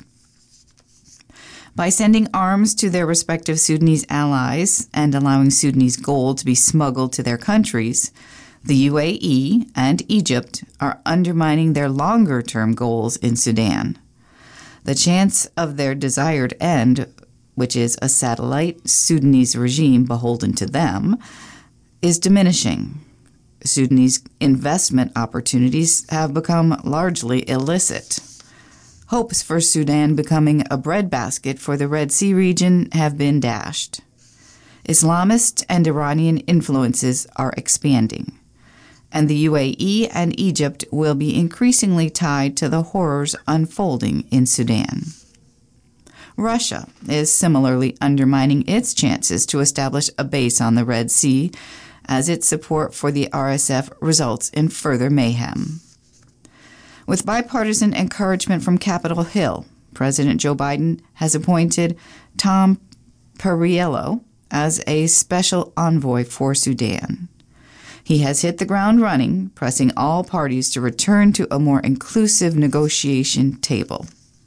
By sending arms to their respective Sudanese allies and allowing Sudanese gold to be smuggled to their countries, the U A E and Egypt are undermining their longer-term goals in Sudan. The chance of their desired end, which is a satellite Sudanese regime beholden to them, is diminishing. Sudanese investment opportunities have become largely illicit. Hopes for Sudan becoming a breadbasket for the Red Sea region have been dashed. Islamist and Iranian influences are expanding, and the U A E and Egypt will be increasingly tied to the horrors unfolding in Sudan. Russia is similarly undermining its chances to establish a base on the Red Sea, as its support for the R S F results in further mayhem. With bipartisan encouragement from Capitol Hill, President Joe Biden has appointed Tom Perriello as a special envoy for Sudan. He has hit the ground running, pressing all parties to return to a more inclusive negotiation table.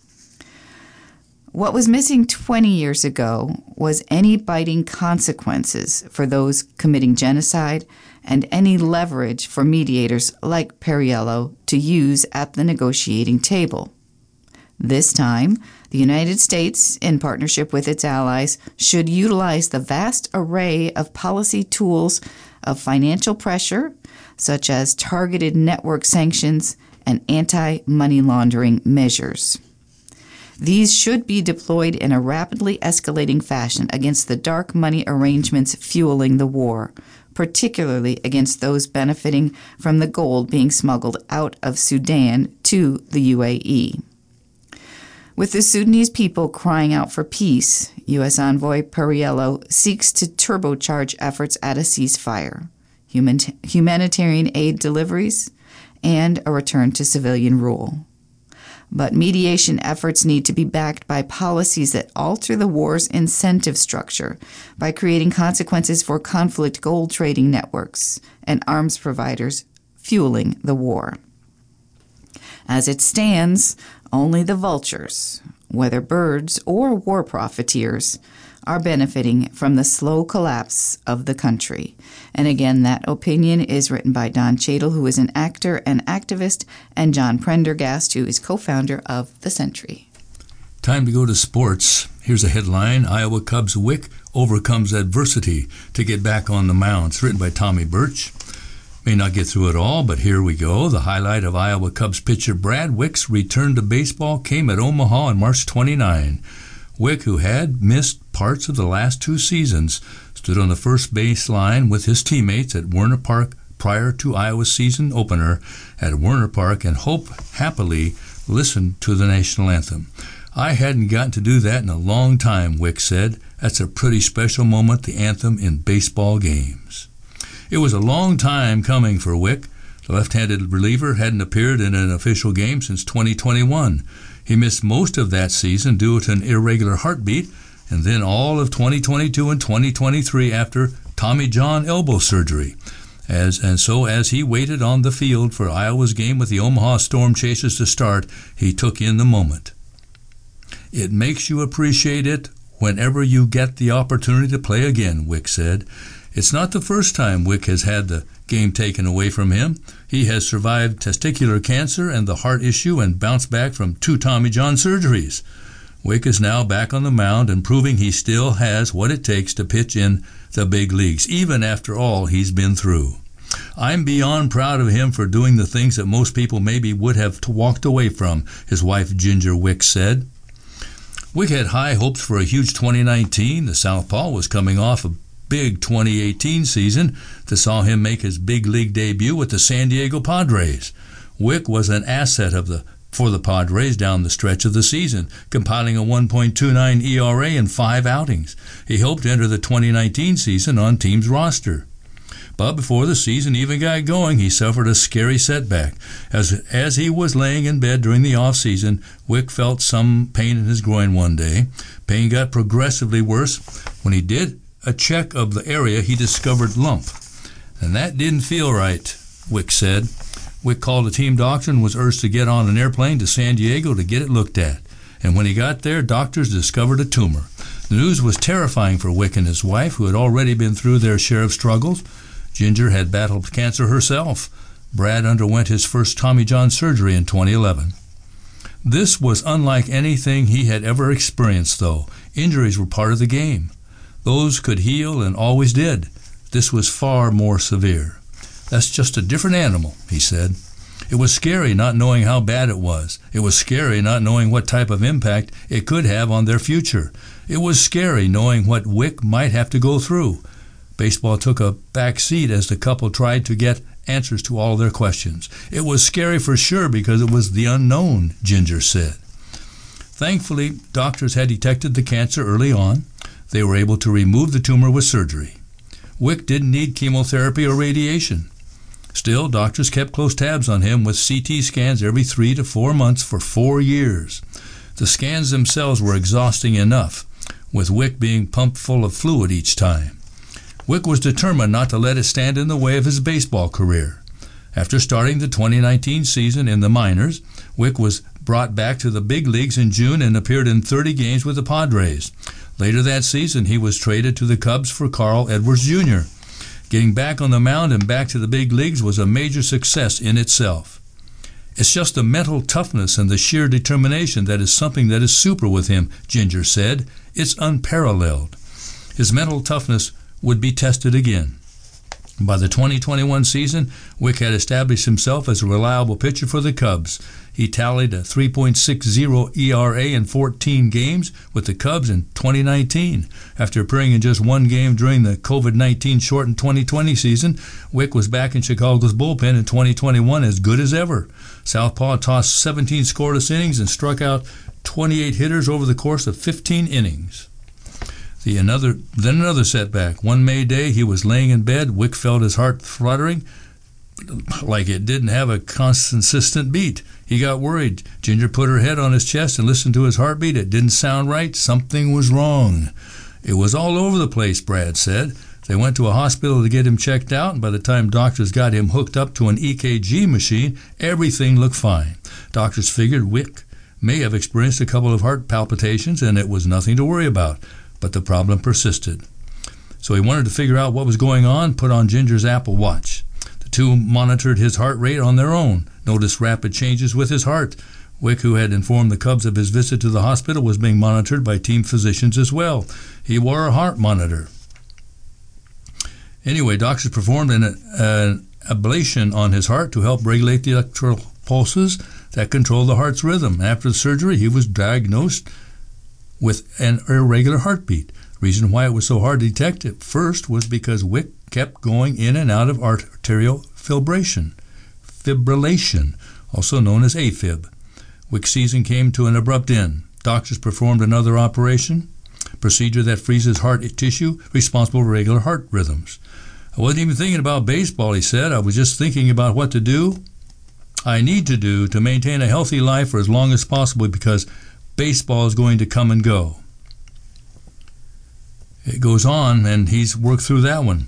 What was missing twenty years ago was any biting consequences for those committing genocide and any leverage for mediators like Perriello to use at the negotiating table. This time, the United States, in partnership with its allies, should utilize the vast array of policy tools of financial pressure, such as targeted network sanctions and anti-money laundering measures. These should be deployed in a rapidly escalating fashion against the dark money arrangements fueling the war, particularly against those benefiting from the gold being smuggled out of Sudan to the U A E. With the Sudanese people crying out for peace, U S Envoy Perriello seeks to turbocharge efforts at a ceasefire, human, humanitarian aid deliveries, and a return to civilian rule. But mediation efforts need to be backed by policies that alter the war's incentive structure by creating consequences for conflict gold trading networks and arms providers fueling the war. As it stands, only the vultures, whether birds or war profiteers, are benefiting from the slow collapse of the country. And again, that opinion is written by Don Cheadle, who is an actor and activist, and John Prendergast, who is co-founder of The Century. Time to go to sports. Here's a headline: Iowa Cubs Wick overcomes adversity to get back on the mound. It's written by Tommy Birch. May not get through it all, but here we go. The highlight of Iowa Cubs pitcher Brad Wick's return to baseball came at Omaha on March twenty-ninth. Wick, who had missed parts of the last two seasons, stood on the first base line with his teammates at Werner Park prior to Iowa's season opener at Werner Park and hope happily listened to the national anthem. "I hadn't gotten to do that in a long time," Wick said. "That's a pretty special moment, the anthem in baseball games." It was a long time coming for Wick. The left-handed reliever hadn't appeared in an official game since twenty twenty-one. He missed most of that season due to an irregular heartbeat, and then all of twenty twenty-two and twenty twenty-three after Tommy John elbow surgery. As and so as he waited on the field for Iowa's game with the Omaha Storm Chasers to start, he took in the moment. "It makes you appreciate it whenever you get the opportunity to play again," Wick said. It's not the first time Wick has had the game taken away from him. He has survived testicular cancer and the heart issue and bounced back from two Tommy John surgeries. Wick is now back on the mound and proving he still has what it takes to pitch in the big leagues, even after all he's been through. "I'm beyond proud of him for doing the things that most people maybe would have walked away from," his wife Ginger Wick said. Wick had high hopes for a huge twenty nineteen. The Southpaw was coming off a big twenty eighteen season that saw him make his big league debut with the San Diego Padres. Wick was an asset of the for the Padres down the stretch of the season, compiling a one point two nine E R A in five outings. He hoped to enter the twenty nineteen season on team's roster. But before the season even got going, he suffered a scary setback. As as he was laying in bed during the off-season, Wick felt some pain in his groin one day. Pain got progressively worse. When he did a check of the area, he discovered lump. And that didn't feel right, Wick said. Wick called a team doctor and was urged to get on an airplane to San Diego to get it looked at. And when he got there, doctors discovered a tumor. The news was terrifying for Wick and his wife, who had already been through their share of struggles. Ginger had battled cancer herself. Brad underwent his first Tommy John surgery in twenty eleven. This was unlike anything he had ever experienced, though. Injuries were part of the game. Those could heal and always did. This was far more severe. "That's just a different animal," he said. It was scary not knowing how bad it was. It was scary not knowing what type of impact it could have on their future. It was scary knowing what Wick might have to go through. Baseball took a back seat as the couple tried to get answers to all their questions. It was scary for sure because it was the unknown, Ginger said. Thankfully, doctors had detected the cancer early on. They were able to remove the tumor with surgery. Wick didn't need chemotherapy or radiation. Still, doctors kept close tabs on him with C T scans every three to four months for four years. The scans themselves were exhausting enough, with Wick being pumped full of fluid each time. Wick was determined not to let it stand in the way of his baseball career. After starting the twenty nineteen season in the minors, Wick was brought back to the big leagues in June and appeared in thirty games with the Padres. Later that season, he was traded to the Cubs for Carl Edwards Junior Getting back on the mound and back to the big leagues was a major success in itself. It's just the mental toughness and the sheer determination that is something that is super with him, Ginger said. It's unparalleled. His mental toughness would be tested again. By the twenty twenty-one season, Wick had established himself as a reliable pitcher for the Cubs. He tallied a three point six oh E R A in fourteen games with the Cubs in twenty nineteen. After appearing in just one game during the COVID nineteen shortened twenty twenty season, Wick was back in Chicago's bullpen in twenty twenty-one as good as ever. Southpaw tossed seventeen scoreless innings and struck out twenty-eight hitters over the course of fifteen innings. The another, then another setback. One May day, he was laying in bed. Wick felt his heart fluttering like it didn't have a consistent beat. He got worried. Ginger put her head on his chest and listened to his heartbeat. It didn't sound right. Something was wrong. It was all over the place, Brad said. They went to a hospital to get him checked out, and by the time doctors got him hooked up to an E K G machine, everything looked fine. Doctors figured Wick may have experienced a couple of heart palpitations, and it was nothing to worry about. But the problem persisted. So he wanted to figure out what was going on, put on Ginger's Apple Watch. The two monitored his heart rate on their own, noticed rapid changes with his heart. Wick, who had informed the Cubs of his visit to the hospital, was being monitored by team physicians as well. He wore a heart monitor. Anyway, doctors performed an, an ablation on his heart to help regulate the electrical pulses that control the heart's rhythm. After the surgery, he was diagnosed with an irregular heartbeat. The reason why it was so hard to detect at first was because Wick kept going in and out of arterial fibrillation, fibrillation, also known as AFib. Wick's season came to an abrupt end. Doctors performed another operation, procedure that freezes heart tissue responsible for regular heart rhythms. I wasn't even thinking about baseball, he said. I was just thinking about what to do. I need to do to maintain a healthy life for as long as possible because baseball is going to come and go. It goes on, and he's worked through that one.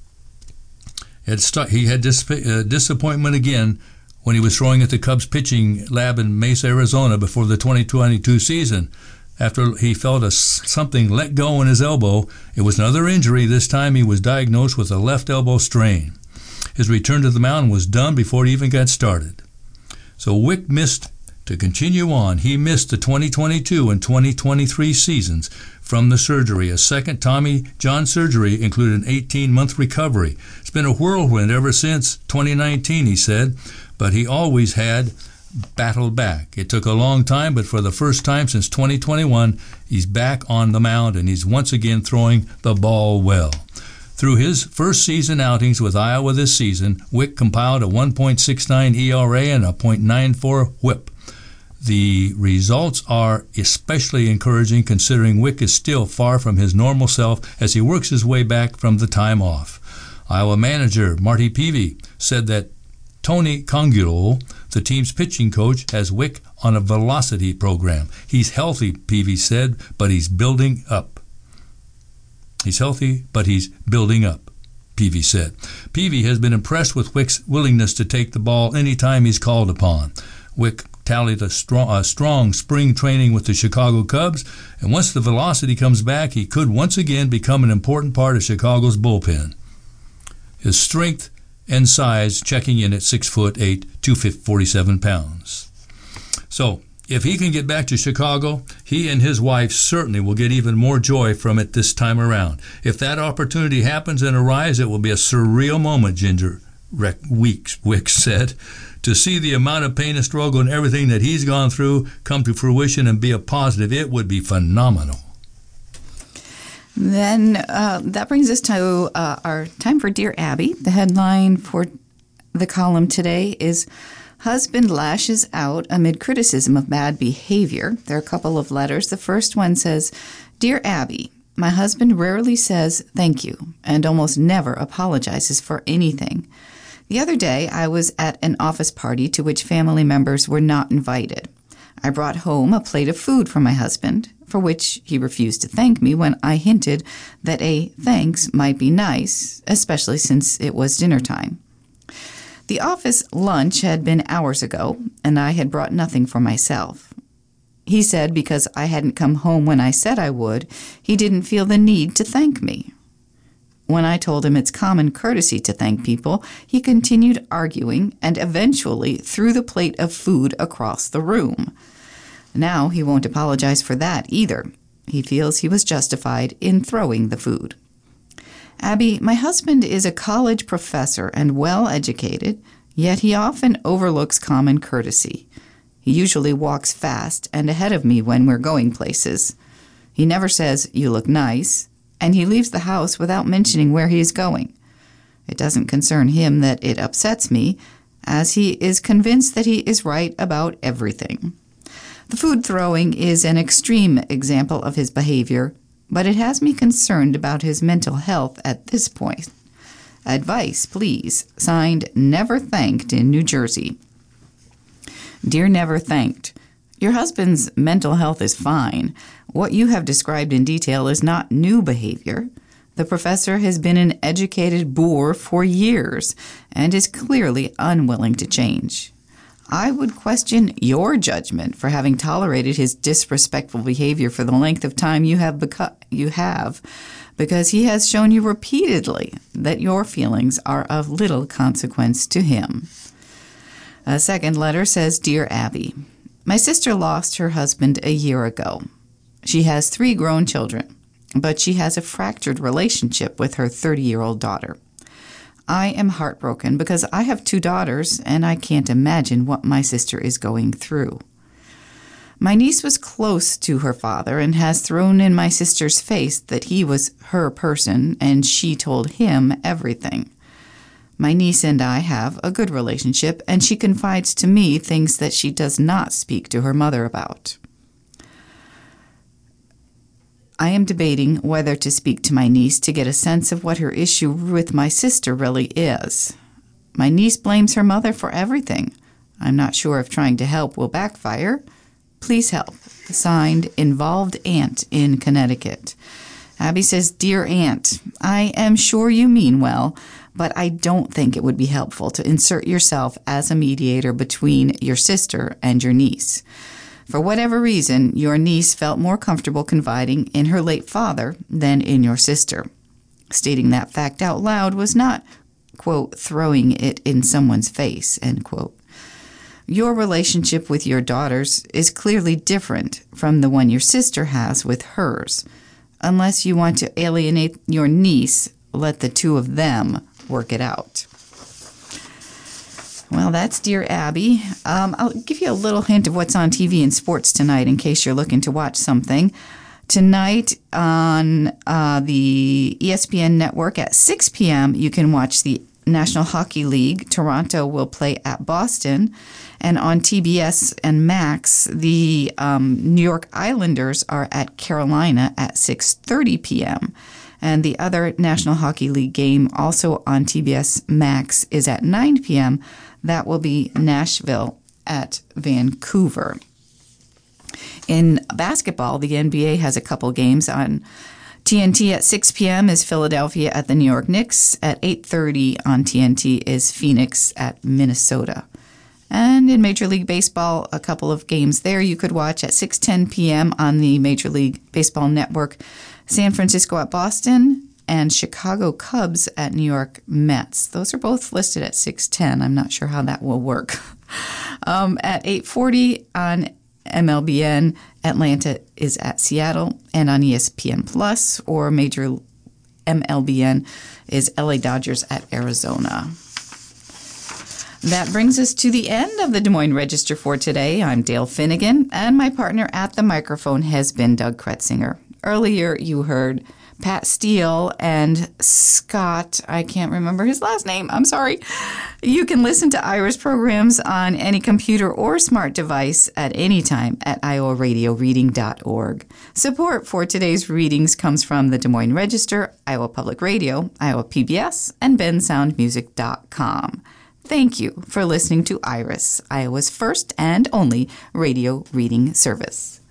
It st- he had dis- uh, disappointment again when he was throwing at the Cubs pitching lab in Mesa, Arizona before the twenty twenty-two season. After he felt a, something let go in his elbow, it was another injury. This time he was diagnosed with a left elbow strain. His return to the mound was done before it even got started. So Wick missed, to continue on, he missed the twenty twenty-two and twenty twenty-three seasons from the surgery. A second Tommy John surgery included an eighteen-month recovery. It's been a whirlwind ever since twenty nineteen, he said, but he always had battled back. It took a long time, but for the first time since twenty twenty-one, he's back on the mound, and he's once again throwing the ball well. Through his first season outings with Iowa this season, Wick compiled a one point six nine E R A and a point nine four whip. The results are especially encouraging considering Wick is still far from his normal self as he works his way back from the time off. Iowa manager Marty Peavy said that Tony Congulo, the team's pitching coach, has Wick on a velocity program. He's healthy, Peavy said, but he's building up. He's healthy, but he's building up, Peavy said. Peavy has been impressed with Wick's willingness to take the ball any time he's called upon. Wick tallied a strong, a strong spring training with the Chicago Cubs, and once the velocity comes back, he could once again become an important part of Chicago's bullpen. His strength and size checking in at six foot eight, two hundred forty-seven pounds. So, if he can get back to Chicago, he and his wife certainly will get even more joy from it this time around. If that opportunity happens and arrives, it will be a surreal moment, Ginger Weeks, Wicks said. To see the amount of pain and struggle and everything that he's gone through come to fruition and be a positive, it would be phenomenal. Then uh, that brings us to uh, our time for Dear Abby. The headline for the column today is Husband Lashes Out Amid Criticism of Bad Behavior. There are a couple of letters. The first one says, Dear Abby, my husband rarely says thank you and almost never apologizes for anything. The other day, I was at an office party to which family members were not invited. I brought home a plate of food for my husband, for which he refused to thank me when I hinted that a thanks might be nice, especially since it was dinner time. The office lunch had been hours ago, and I had brought nothing for myself. He said because I hadn't come home when I said I would, he didn't feel the need to thank me. When I told him it's common courtesy to thank people, he continued arguing and eventually threw the plate of food across the room. Now he won't apologize for that either. He feels he was justified in throwing the food. Abby, my husband is a college professor and well-educated, yet he often overlooks common courtesy. He usually walks fast and ahead of me when we're going places. He never says, "You look nice," and he leaves the house without mentioning where he is going. It doesn't concern him that it upsets me, as he is convinced that he is right about everything. The food throwing is an extreme example of his behavior, but it has me concerned about his mental health at this point. Advice, please. Signed, Never Thanked in New Jersey. Dear Never Thanked, your husband's mental health is fine. What you have described in detail is not new behavior. The professor has been an educated boor for years and is clearly unwilling to change. I would question your judgment for having tolerated his disrespectful behavior for the length of time you have, becu- you have because he has shown you repeatedly that your feelings are of little consequence to him. A second letter says, Dear Abby, my sister lost her husband a year ago. She has three grown children, but she has a fractured relationship with her thirty-year-old daughter. I am heartbroken because I have two daughters, and I can't imagine what my sister is going through. My niece was close to her father and has thrown in my sister's face that he was her person, and she told him everything. My niece and I have a good relationship, and she confides to me things that she does not speak to her mother about. I am debating whether to speak to my niece to get a sense of what her issue with my sister really is. My niece blames her mother for everything. I'm not sure if trying to help will backfire. Please help. Signed, Involved Aunt in Connecticut. Abby says, Dear Aunt, I am sure you mean well, but I don't think it would be helpful to insert yourself as a mediator between your sister and your niece. For whatever reason, your niece felt more comfortable confiding in her late father than in your sister. Stating that fact out loud was not, quote, throwing it in someone's face, end quote. Your relationship with your daughters is clearly different from the one your sister has with hers. Unless you want to alienate your niece, let the two of them work it out. Well, that's Dear Abby. Um, I'll give you a little hint of what's on T V and sports tonight in case you're looking to watch something. Tonight on uh, the E S P N network at six p.m., you can watch the National Hockey League. Toronto will play at Boston. And on T B S and Max, the um, New York Islanders are at Carolina at six thirty p.m. And the other National Hockey League game, also on T B S Max, is at nine p.m. That will be Nashville at Vancouver. In basketball, the N B A has a couple games on T N T at six p.m. is Philadelphia at the New York Knicks. At eight thirty on T N T is Phoenix at Minnesota. And in Major League Baseball, a couple of games there you could watch at six ten p.m. on the Major League Baseball Network. San Francisco at Boston and Chicago Cubs at New York Mets. Those are both listed at six ten. I'm not sure how that will work. um, at eight forty on M L B N, Atlanta is at Seattle, and on E S P N Plus or Major M L B N is L A Dodgers at Arizona. That brings us to the end of the Des Moines Register for today. I'm Dale Finnegan, and my partner at the microphone has been Doug Kretzinger. Earlier, you heard Pat Steele and Scott, I can't remember his last name, I'm sorry. You can listen to Iris programs on any computer or smart device at any time at iowa radio reading dot org. Support for today's readings comes from the Des Moines Register, Iowa Public Radio, Iowa P B S, and ben sound music dot com. Thank you for listening to Iris, Iowa's first and only radio reading service.